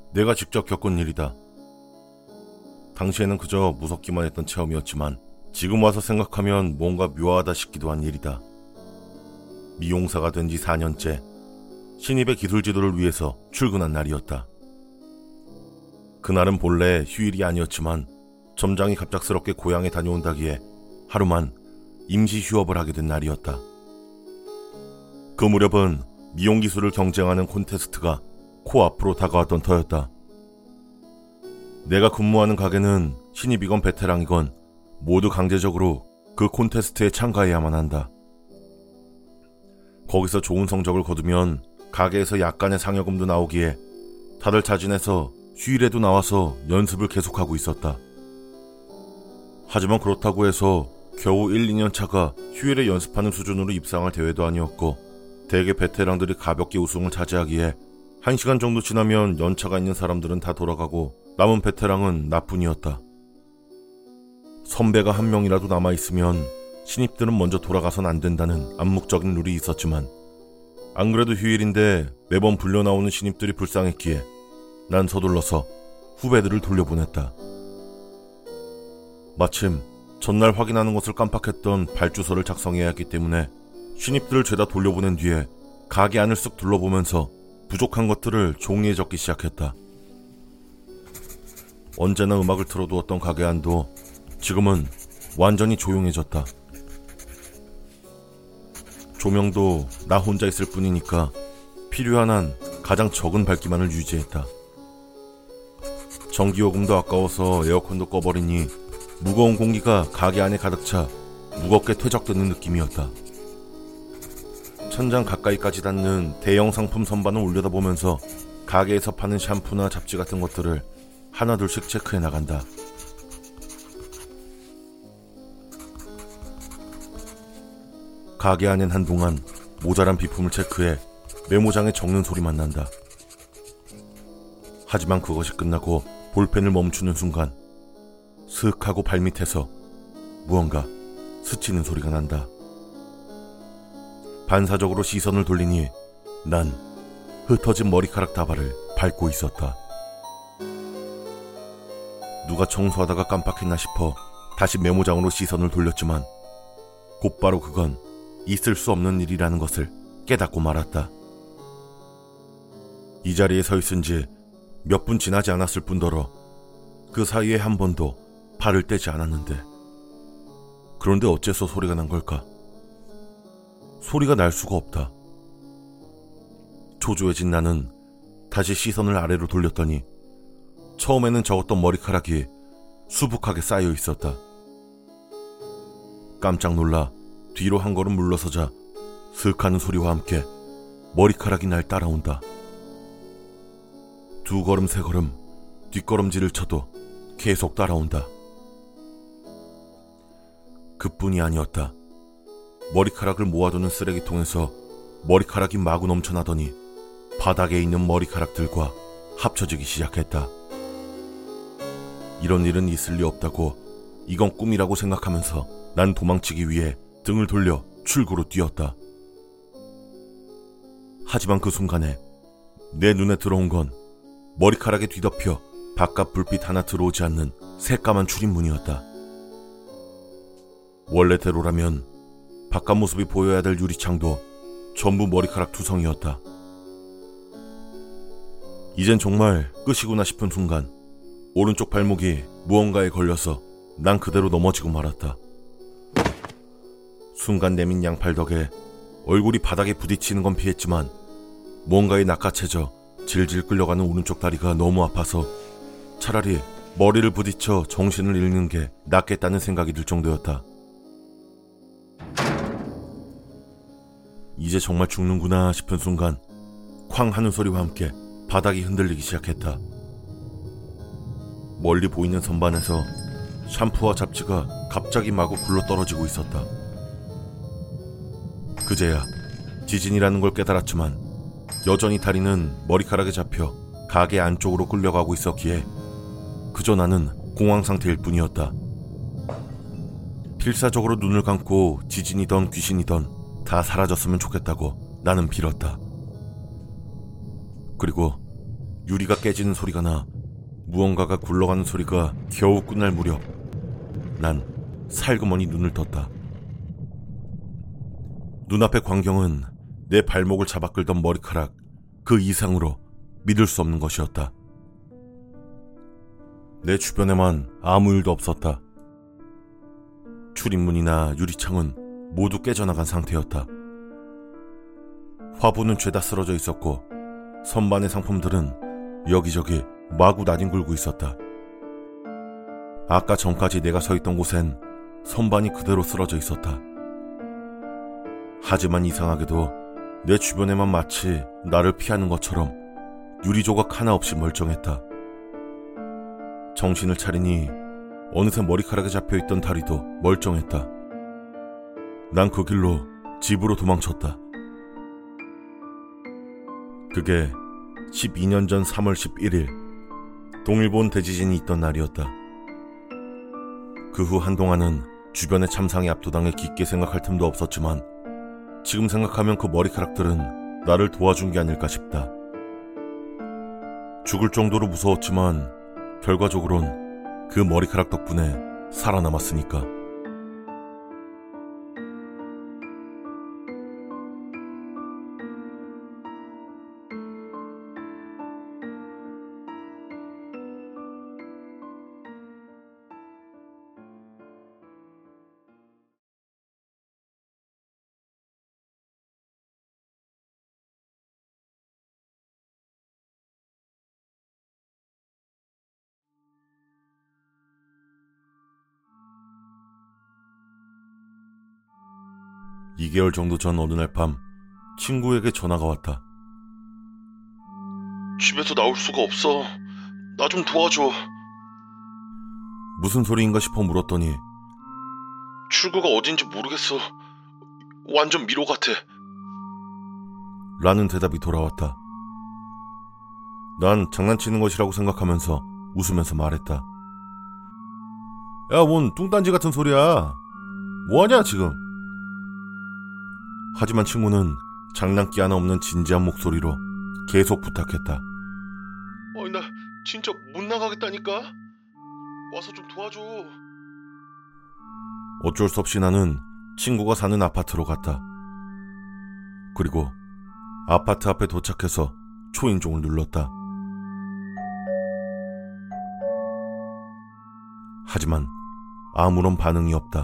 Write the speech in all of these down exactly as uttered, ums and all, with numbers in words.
내가 직접 겪은 일이다. 당시에는 그저 무섭기만 했던 체험이었지만 지금 와서 생각하면 뭔가 묘하다 싶기도 한 일이다. 미용사가 된 지 사 년째, 신입의 기술 지도를 위해서 출근한 날이었다. 그날은 본래 휴일이 아니었지만 점장이 갑작스럽게 고향에 다녀온다기에 하루만 임시 휴업을 하게 된 날이었다. 그 무렵은 미용 기술을 경쟁하는 콘테스트가 코앞으로 다가왔던 터였다. 내가 근무하는 가게는 신입이건 베테랑이건 모두 강제적으로 그 콘테스트에 참가해야만 한다. 거기서 좋은 성적을 거두면 가게에서 약간의 상여금도 나오기에 다들 자진해서 휴일에도 나와서 연습을 계속하고 있었다. 하지만 그렇다고 해서 겨우 일, 이 년 차가 휴일에 연습하는 수준으로 입상할 대회도 아니었고 대개 베테랑들이 가볍게 우승을 차지하기에 한 시간 정도 지나면 연차가 있는 사람들은 다 돌아가고 남은 베테랑은 나뿐이었다. 선배가 한 명이라도 남아있으면 신입들은 먼저 돌아가선 안 된다는 암묵적인 룰이 있었지만 안 그래도 휴일인데 매번 불려나오는 신입들이 불쌍했기에 난 서둘러서 후배들을 돌려보냈다. 마침 전날 확인하는 것을 깜빡했던 발주서를 작성해야 했기 때문에 신입들을 죄다 돌려보낸 뒤에 가게 안을 쓱 둘러보면서 부족한 것들을 종이에 적기 시작했다. 언제나 음악을 틀어두었던 가게 안도 지금은 완전히 조용해졌다. 조명도 나 혼자 있을 뿐이니까 필요한 한 가장 적은 밝기만을 유지했다. 전기요금도 아까워서 에어컨도 꺼버리니 무거운 공기가 가게 안에 가득 차 무겁게 퇴적되는 느낌이었다. 천장 가까이까지 닿는 대형 상품 선반을 올려다보면서 가게에서 파는 샴푸나 잡지 같은 것들을 하나둘씩 체크해 나간다. 가게 안엔 한동안 모자란 비품을 체크해 메모장에 적는 소리만 난다. 하지만 그것이 끝나고 볼펜을 멈추는 순간 스윽 하고 발밑에서 무언가 스치는 소리가 난다. 반사적으로 시선을 돌리니 난 흩어진 머리카락 다발을 밟고 있었다. 누가 청소하다가 깜빡했나 싶어 다시 메모장으로 시선을 돌렸지만 곧바로 그건 있을 수 없는 일이라는 것을 깨닫고 말았다. 이 자리에 서 있은 지 몇 분 지나지 않았을 뿐더러 그 사이에 한 번도 발을 떼지 않았는데 그런데 어째서 소리가 난 걸까? 소리가 날 수가 없다. 초조해진 나는 다시 시선을 아래로 돌렸더니 처음에는 적었던 머리카락이 수북하게 쌓여 있었다. 깜짝 놀라 뒤로 한 걸음 물러서자 스윽 하는 소리와 함께 머리카락이 날 따라온다. 두 걸음 세 걸음 뒷걸음질을 쳐도 계속 따라온다. 그뿐이 아니었다. 머리카락을 모아두는 쓰레기통에서 머리카락이 마구 넘쳐나더니 바닥에 있는 머리카락들과 합쳐지기 시작했다. 이런 일은 있을 리 없다고 이건 꿈이라고 생각하면서 난 도망치기 위해 등을 돌려 출구로 뛰었다. 하지만 그 순간에 내 눈에 들어온 건 머리카락에 뒤덮여 바깥 불빛 하나 들어오지 않는 새까만 출입문이었다. 원래대로라면 바깥 모습이 보여야 될 유리창도 전부 머리카락 투성이었다. 이젠 정말 끝이구나 싶은 순간 오른쪽 발목이 무언가에 걸려서 난 그대로 넘어지고 말았다. 순간 내민 양팔 덕에 얼굴이 바닥에 부딪히는 건 피했지만 뭔가에 낚아채져 질질 끌려가는 오른쪽 다리가 너무 아파서 차라리 머리를 부딪혀 정신을 잃는 게 낫겠다는 생각이 들 정도였다. 이제 정말 죽는구나 싶은 순간 쾅 하는 소리와 함께 바닥이 흔들리기 시작했다. 멀리 보이는 선반에서 샴푸와 잡지가 갑자기 마구 굴러떨어지고 있었다. 그제야 지진이라는 걸 깨달았지만 여전히 다리는 머리카락에 잡혀 가게 안쪽으로 끌려가고 있었기에 그저 나는 공황 상태일 뿐이었다. 필사적으로 눈을 감고 지진이던 귀신이던 다 사라졌으면 좋겠다고 나는 빌었다. 그리고 유리가 깨지는 소리가 나 무언가가 굴러가는 소리가 겨우 끝날 무렵 난 살그머니 눈을 떴다. 눈앞의 광경은 내 발목을 잡아 끌던 머리카락 그 이상으로 믿을 수 없는 것이었다. 내 주변에만 아무 일도 없었다. 출입문이나 유리창은 모두 깨져나간 상태였다. 화분은 죄다 쓰러져 있었고 선반의 상품들은 여기저기 마구 나뒹굴고 있었다. 아까 전까지 내가 서 있던 곳엔 선반이 그대로 쓰러져 있었다. 하지만 이상하게도 내 주변에만 마치 나를 피하는 것처럼 유리 조각 하나 없이 멀쩡했다. 정신을 차리니 어느새 머리카락에 잡혀있던 다리도 멀쩡했다. 난 그 길로 집으로 도망쳤다. 그게 십이 년 전 삼월 십일일 동일본 대지진이 있던 날이었다. 그 후 한동안은 주변의 참상에 압도당해 깊게 생각할 틈도 없었지만 지금 생각하면 그 머리카락들은 나를 도와준 게 아닐까 싶다. 죽을 정도로 무서웠지만 결과적으론 그 머리카락 덕분에 살아남았으니까. 이 개월 정도 전 어느 날 밤 친구에게 전화가 왔다. 집에서 나올 수가 없어. 나 좀 도와줘. 무슨 소리인가 싶어 물었더니 출구가 어딘지 모르겠어. 완전 미로 같아. 라는 대답이 돌아왔다. 난 장난치는 것이라고 생각하면서 웃으면서 말했다. 야, 뭔 뚱딴지 같은 소리야. 뭐하냐 지금. 하지만 친구는 장난기 하나 없는 진지한 목소리로 계속 부탁했다. 아니, 나 진짜 못 나가겠다니까. 와서 좀 도와줘. 어쩔 수 없이 나는 친구가 사는 아파트로 갔다. 그리고 아파트 앞에 도착해서 초인종을 눌렀다. 하지만 아무런 반응이 없다.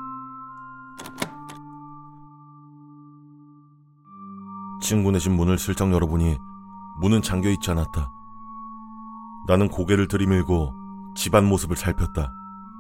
친구네 집 문을 슬쩍 열어보니 문은 잠겨있지 않았다. 나는 고개를 들이밀고 집안 모습을 살폈다.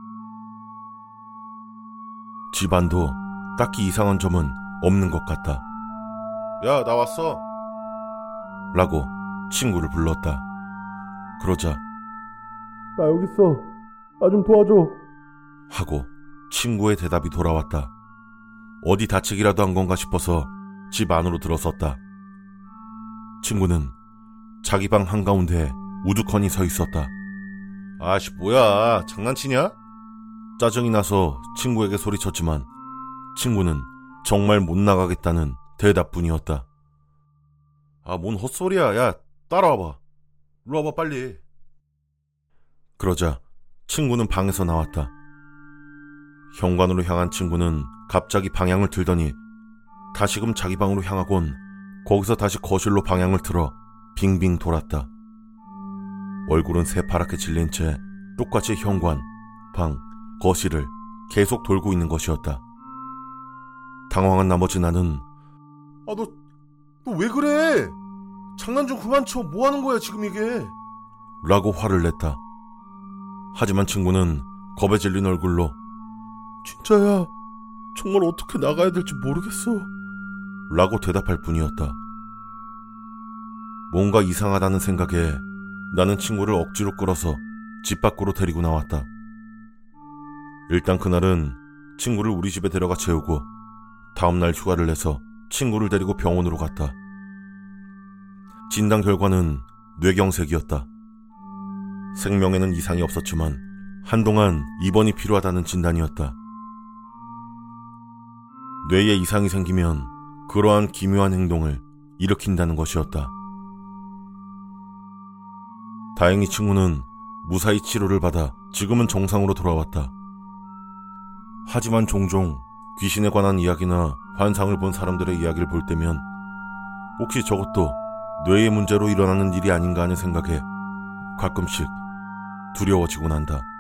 집안도 딱히 이상한 점은 없는 것 같다. 야, 나 왔어. 라고 친구를 불렀다. 그러자 나 여기 있어. 나 좀 도와줘. 하고 친구의 대답이 돌아왔다. 어디 다치기라도 한 건가 싶어서 집 안으로 들어섰다. 친구는 자기 방 한가운데에 우두커니 서 있었다. 아씨, 뭐야, 장난치냐? 짜증이 나서 친구에게 소리쳤지만 친구는 정말 못 나가겠다는 대답뿐이었다. 아, 뭔 헛소리야. 야, 따라와봐. 일로 와봐, 빨리. 그러자 친구는 방에서 나왔다. 현관으로 향한 친구는 갑자기 방향을 틀더니 다시금 자기 방으로 향하곤 거기서 다시 거실로 방향을 틀어 빙빙 돌았다. 얼굴은 새파랗게 질린 채 똑같이 현관, 방, 거실을 계속 돌고 있는 것이었다. 당황한 나머지 나는 아, 너, 너 왜 그래? 장난 좀 그만 쳐. 뭐 하는 거야 지금 이게? 라고 화를 냈다. 하지만 친구는 겁에 질린 얼굴로 진짜야, 정말 어떻게 나가야 될지 모르겠어. 라고 대답할 뿐이었다. 뭔가 이상하다는 생각에 나는 친구를 억지로 끌어서 집 밖으로 데리고 나왔다. 일단 그날은 친구를 우리 집에 데려가 채우고 다음날 휴가를 내서 친구를 데리고 병원으로 갔다. 진단 결과는 뇌경색이었다. 생명에는 이상이 없었지만 한동안 입원이 필요하다는 진단이었다. 뇌에 이상이 생기면 그러한 기묘한 행동을 일으킨다는 것이었다. 다행히 친구는 무사히 치료를 받아 지금은 정상으로 돌아왔다. 하지만 종종 귀신에 관한 이야기나 환상을 본 사람들의 이야기를 볼 때면 혹시 저것도 뇌의 문제로 일어나는 일이 아닌가 하는 생각에 가끔씩 두려워지곤 한다.